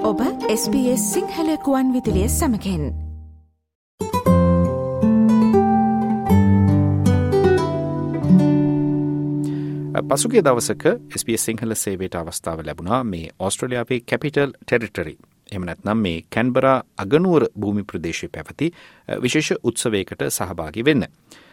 ඔබ SBS සිංහල ගුවන් විදුලිය සමගින් පසුගිය දවසක SBS සිංහල සේවයට අවස්ථාව ලැබුණා මේ ඕස්ට්‍රේලියාවේ කැපිටල් ටෙරිටරි එහෙම නැත්නම් මේ කැන්බරා අගනුවර භූමි ප්‍රදේශයේ පැවති විශේෂ උත්සවයකට සහභාගී වෙන්න.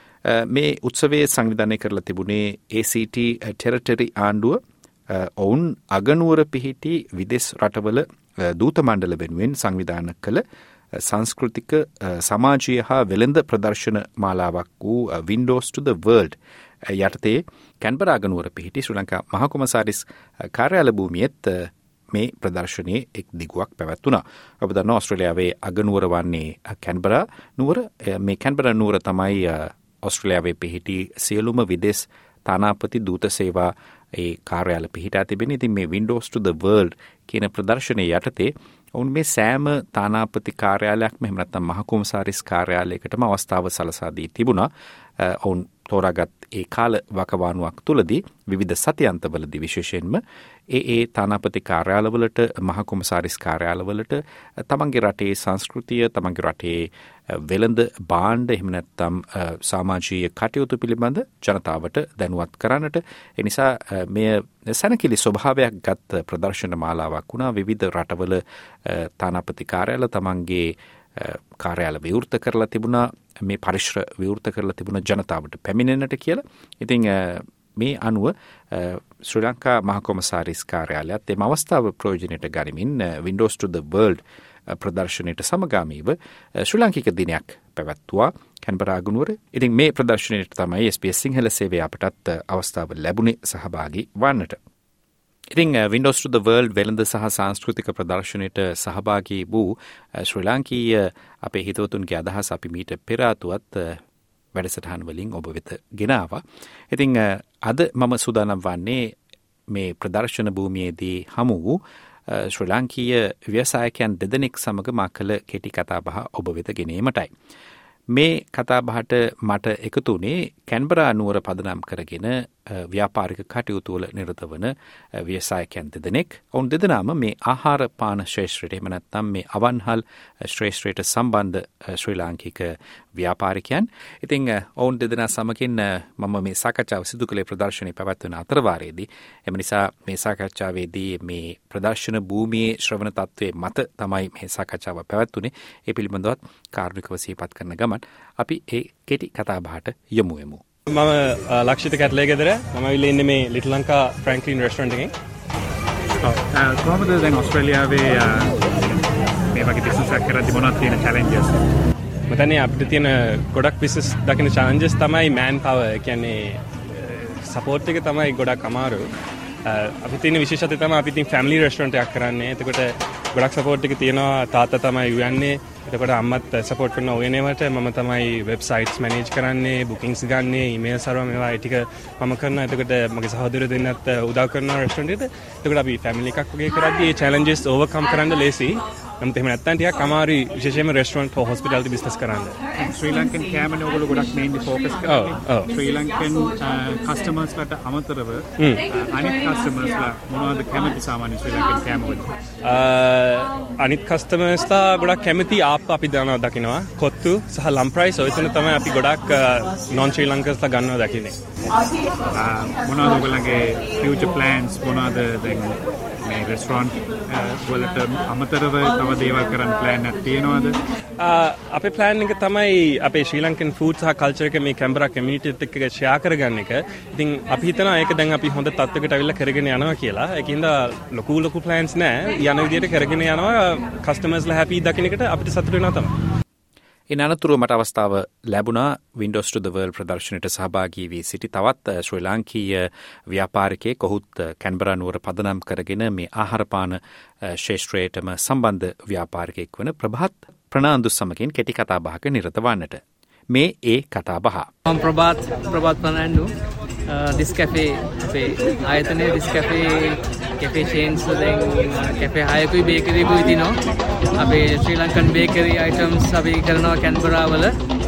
මේ උත්සවයේ සංවිධානය කරලා තිබුණේ ACT ටෙරිටරි ආණ්ඩුව ඔවුන් අගනුවර පිහිටි විදෙස් රටවල දූත මණ්ඩල වෙනුවෙන් සංවිධානය කළ සංස්කෘතික සමාජීය හා වෙළඳ ප්‍රදර්ශන මාලාවක් වූ Windows to the World යටතේ කැන්බරා අගනුවර පිහිටි ශ්‍රී ලංකා මහකොමසාරිස් කාර්යාල භූමියේත් මේ ප්‍රදර්ශනයේ එක් දිගුවක් පැවැත්වුණා. ඔබ දන්නවා ඕස්ට්‍රේලියාවේ අගනුවර වන්නේ කැන්බරා නුවර. මේ කැන්බරා නුවර තමයි ඕස්ට්‍රේලියාවේ පිහිටි සියලුම විදෙස් තානාපති දූත සේවා ඒ කාර්යාල පිහිටා තිබෙන. ඉතින් මේ Windows to the World කියන ප්‍රදර්ශනයේ යටතේ ඔවුන් මේ සෑම තානාපති කාර්යාලයක්ම එහෙම නැත්නම් මහකොමසාරිස් කාර්යාලයකටම අවස්ථාව සලසා දී තිබුණා. ඔවුන් තෝරාගත් ඒ කාල වකවානුවක් තුළදී විවිධ සතියන්තවලදී විශේෂයෙන්ම ඒ තානාපති කාර්යාලවලට මහකොමසාරිස් කාර්යාලවලට තමන්ගේ රටේ සංස්කෘතිය තමන්ගේ රටේ වෙළඳ භාණ්ඩ එහෙම නැත්නම් සමාජීය කටයුතු පිළිබඳ ජනතාවට දැනුවත් කරන්නට ඒ නිසා මෙය සැනකිලි ස්වභාවයක් ගත් ප්‍රදර්ශන මාලාවක් වුණා. විවිධ රටවල තානාපති කාර්යාල තමන්ගේ කාර්යාල විවෘත කරලා තිබුණා, මේ පරිශ්‍ර විවෘත කරලා තිබුණ ජනතාවට පැමිණෙන්නට කියලා. ඉතින් මේ අනුව ශ්‍රී ලංකා මහකොමසාරිස් කාර්යාලයත් එම අවස්ථාව ප්‍රයෝජනයට ගනිමින් Windows to the World ප්‍රදර්ශනයට සමගාමීව ශ්‍රී ලාංකික දිනයක් පැවැත්වුවා කැන්බරා අගනුවර. ඉතින් මේ ප්‍රදර්ශනයට තමයි SBS සිංහල සේවය අපටත් අවස්ථාව ලැබුණේ සහභාගී වන්නට. ඉතින් Windows to the World වෙළඳ සහ සංස්කෘතික ප්‍රදර්ශනයට සහභාගී වූ ශ්‍රී ලාංකීය අපේ හිතවතුන්ගේ අදහස් අපි මීට පෙර ආතුවත් වැඩසටහන් වලින් ඔබ වෙත ගෙනාවා. ඉතින් අද මම සූදානම් වන්නේ මේ ප්‍රදර්ශන භූමියේදී හමු වූ ශ්‍රී ලාංකීය ව්‍යවසායකයන් දෙදෙනෙක් සමග මා කළ කෙටි කතාබහ ඔබ වෙත ගෙනීමටයි. මේ කතාබහට මට එකතු වුණේ කැන්බරා නුවර පදනම් කරගෙන ව්‍යාපාරික කටයුතු වල නිරත වන ව්‍යවසායකයන් දෙදෙනෙක්. ඔවුන් දෙදෙනාම මේ ආහාර පාන ශ්‍රේෂ්ඨයට එහෙම නැත්නම් මේ අවන්හල් ශ්‍රේෂ්ඨයට සම්බන්ධ ශ්‍රී ලාංකික ව්‍යාපාරිකයන්. ඉතින් ඔවුන් දෙදෙනා සමගින් මම මේ සාකච්ඡාව සිදු කළේ ප්‍රදර්ශනයේ පැවැත්වෙන අතරවාරයේදී. එම නිසා මේ සාකච්ඡාවේදී මේ ප්‍රදර්ශන භූමියේ ශ්‍රවණ තත්ත්වයේ මත තමයි මේ සාකච්ඡාව පැවැත්වුනේ. ඒ පිළිබඳවත් කාර්මිකව සිහිපත් කරන ගමන් අපි ඒ කෙටි කතාබහට යමු වෙමු. මම ලක්ෂිත කැටලේ ගෙදර. මම ඇවිල්ලා ඉන්නේ මේ ලිටල් ලංකා ෆ්‍රැන්ක්ලින් රෙස්ටොරන්ට් එකේ. කොහොමද දැන් ඕස්ට්‍රේලියාවේ මේ වගේ බිස්නස් එකක් කරද්දී මොනවද තියෙන චැලෙන්ජස්? මතන්නේ අපිට තියෙන ගොඩක් බිස්නස් දකින්න චැලෙන්ජස් තමයි මෑන් පවර්. කියන්නේ සපෝට් එක තමයි ගොඩක් අමාරු. අපි තියෙන විශේෂත්වය තමයි අපි ඉතින් ෆැමිලි රෙස්ටොරන්ට් එකක් කරන්නේ. එතකොට ගොඩක් සපෝට් එක තියෙනවා. තාත්තා තමයි උයන්නේ. එතකොට අම්මත් සපෝට් කරන ඔයනේවට මම තමයි වෙබ්සයිට්ස් මැනේජ් කරන්නේ, බුකින්ග්ස් ගන්නේ, ඊමේල් සර්වර් මේවා ටික මම කරනවා. එතකොට මගේ සහෝදරයෝ දෙන්නත් උදව් කරනවා රෙස්ටොරන්ට් එකට. එතකොට අපි ෆැමිලි එකක් වගේ කරද්දී මේ චැලෙන්ජස් ඕවර්කම් කරන්න ලේසි. නමුත් එහෙම නැත්නම් ටිකක් අමාරුයි විශේෂයෙන්ම රෙස්ටොරන්ට් හෝ හොස්පිටාලිටි බිස්නස් කරන්න. ශ්‍රී ලංකන් කෑමනේ ඔයගොල්ලෝ ගොඩක් මේන්ලි ෆෝකස් කරන්නේ. ශ්‍රී ලංකන් කස්ටමර්ස්ලාට අමතරව අනිත් කස්ටමර්ස්ලා මොනවද කැමති සාමාන්‍ය ශ්‍රී ලංකන් කෑම වලට? අනිත් කස්ටමර්ස්ලා ගොඩක් කැමති අපි දකිනවා කොත්තු සහ ලම්ප්‍රයිස් ඔය තුන තමයි අපි ගොඩක් නොන් ශ්‍රී ලංකන්ස්ලා ගන්නවා දකින්නේ. මොනවද ඔයගොල්ලන්ගේ ෆියුචර් ප්ලෑන්ස් මොනවද දැන් මේ රෙස්ටොරන්ට් වලට අමතරව තව දේවල් කරන්න ප්ලෑන් එකක් තියෙනවද? අපේ ප්ලෑන් එක තමයි අපේ ශ්‍රී ලංකන් ෆුඩ් සහ කල්චර් එක මේ කැන්බරා කමියුනිටිත් එක්ක ෂෙයා කරගන්න එක. ඉතින් අපි හිතනවා ඒක දැන් අපි හොඳ තත්ත්වයකට අවිල්ලා කරගෙන යනවා කියලා. ඒකින්ද ලොකු ප්ලෑන්ස් නැහැ. යන විදිහට කරගෙන යනවා. කස්ටමර්ස්ලා හැපි දකින්න එකට අපිට සතුටු වෙනවා තමයි. ඉන් අනතුරුව මට අවස්ථාව ලැබුණා Windows to the World ප්‍රදර්ශනයට සහභාගී වී සිටි තවත් ශ්‍රී ලාංකීය ව්‍යාපාරිකයෙක්. ඔහුත් කැන්බරා නුවර පදනම් කරගෙන මේ ආහාරපාන ශේෂ්ත්‍රයටම සම්බන්ධ ව්‍යාපාරිකයෙක් වන ප්‍රභාත් ප්‍රනාන්දු සමගින් කෙටි කතාබහක නිරත වන්නට. මේ ඒ කතාබහ. මම ප්‍රභාත් ප්‍රනාන්දු. This cafe අපේ ආයතනයේ this cafe chains දැන් cafe 6කුයි bakery කුයි දිනෝ. අපේ ශ්‍රී ලංකන් bakery items අපි කරනවා කැන්බරා වල.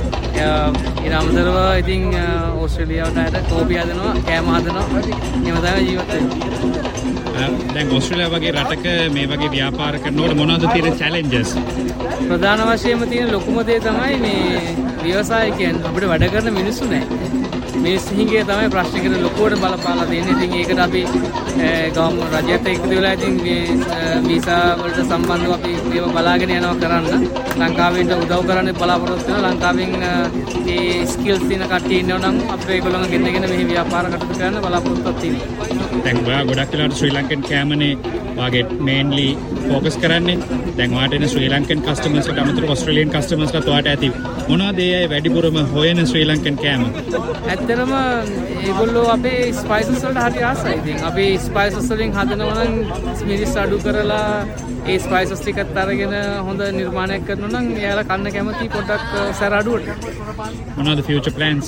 ඊට අමතරව ඉතින් ඕස්ට්‍රේලියාවට ආයත කෝපි හදනවා, කෑම හදනවා. එහෙම තමයි ජීවත් වෙන්නේ. දැන් ඕස්ට්‍රේලියාව වගේ රටක මේ වගේ ව්‍යාපාර කරනකොට මොනවද තියෙන challenges? ප්‍රධාන වශයෙන්ම තියෙන ලොකුම දේ තමයි මේ ව්‍යවසායකයන් අපිට වැඩ කරන මිනිස්සු නැහැ. මිනිස්සු හිඟේ තමයි ප්‍රශ්න කරන ලොකුවට බලපාලා තියෙන්නේ. ඉතින් ඒකට අපි ගවර්ම රජයට එකතු වෙලා ඉතින් වීසා වලට සම්බන්ධව අපි මේව බලාගෙන යනවා කරන්න. ලංකාවෙන් උදව් කරන්න බලාපොරොත්තු වෙනවා. ලංකාවෙන් මේ ස්කිල්ස් තියෙන කට්ටිය ඉන්නව නම් අපි ඒගොල්ලන්ව ගෙන්නගෙන මෙහි ව්‍යාපාර කටයුතු කරන්න බලාපොරොත්තුවක් තියෙනවා. දැන් ඔයා ගොඩක් වෙලාවට ශ්‍රී ලංකන් කෑමනේ වාගේ මේන්ලි ફોકસ කරන්නේ. දැන් ඔයාට එන ශ්‍රී ලංකන් කස්ටමර්ස් ලාට අමතරව ඕස්ට්‍රේලියන් කස්ටමර්ස් ලාට ඔයාට ඇති මොනවද ඒ අය වැඩිපුරම හොයන ශ්‍රී ලංකන් කෑම? ඇත්තටම ඒගොල්ලෝ අපේ ස්පයිසස් වලට හරි ආසයි. ඉතින් අපි ස්පයිසස් වලින් හදනවා නම් මිරිස් අඩු කරලා ඒ ස්පයිසස් ටිකත් අරගෙන හොඳ නිර්මාණයක් කරනවා නම් එයාලා කන්න කැමති පොඩ්ඩක් සැර අඩුවට. මොනවද future plans?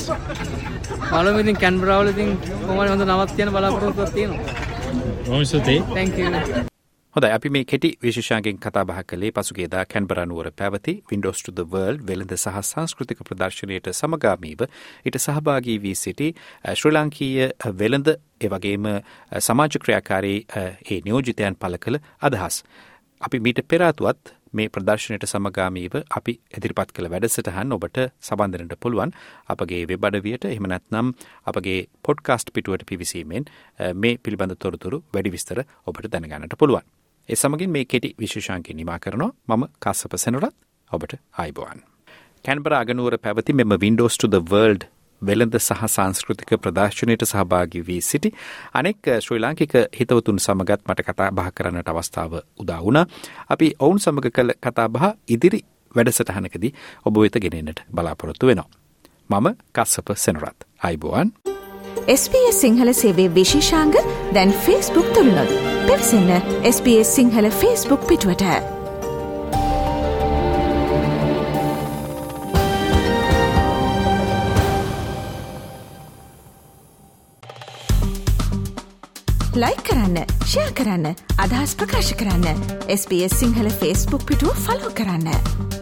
බලමු ඉතින් කැන්බරා වල ඉතින් කොහොමද හොඳ නමක් තියන බලාපොරොත්තුවක් තියෙනවා. ඔව්සතේ. Thank you. හොඳයි අපි මේ කෙටි විශේෂාංගයෙන් කතා බහ කළේ පසුගියදා කැන්බරා නුවර පැවති Windows to the World වෙළඳ සහ සංස්කෘතික ප්‍රදර්ශනයට සමගාමීව ඊට සහභාගී වී සිටි ශ්‍රී ලාංකීය වෙළඳ එවැගේම සමාජ ක්‍රියාකාරී ඒ නියෝජිතයන් පළ කළ අදහස්. අපි මීට පෙර ආතුවත් මේ ප්‍රදර්ශනයට සමගාමීව අපි ඉදිරිපත් කළ වැඩසටහන් ඔබට සම්බන්ධ වෙන්න පුළුවන් අපගේ වෙබ් අඩවියට එහෙම නැත්නම් අපගේ පොඩ්කාස්ට් පිටුවට පිවිසීමෙන් මේ පිළිබඳ තොරතුරු වැඩි විස්තර ඔබට දැනගන්නට පුළුවන්. ඒ සමගින් මේ කෙටි විශේෂාංකය නිමා කරනවා. මම කාශ්‍යප සෙනරත් ඔබට ආයුබෝවන්. කැන්බරා අගනුවර පැවති මෙම Windows to the World වෙළඳ සහ සංස්කෘතික ප්‍රදර්ශනයට සහභාගී වී සිටි අනෙක් ශ්‍රී ලාංකික හිතවතුන් සමගත් මට කතා බහ කරන්නට අවස්ථාව උදා වුණා. අපි ඔවුන් සමග කළ කතා බහ ඉදිරි වැඩසටහනකදී ඔබ වෙත ගෙනෙන්නට බලාපොරොත්තු වෙනවා. මම කාශ්‍යප සෙනරත්. ආයුබෝවන්. SBS සිංහල සේවයේ විශේෂාංග දැන් Facebook තුලනොත්. පිවිසෙන්න SBS සිංහල Facebook පිටුවට. ලයික් කරන්න, ෂෙයා කරන්න, අදහස් ප්‍රකාශ කරන්න. SBS සිංහල Facebook පිටුව ෆලෝ කරන්න.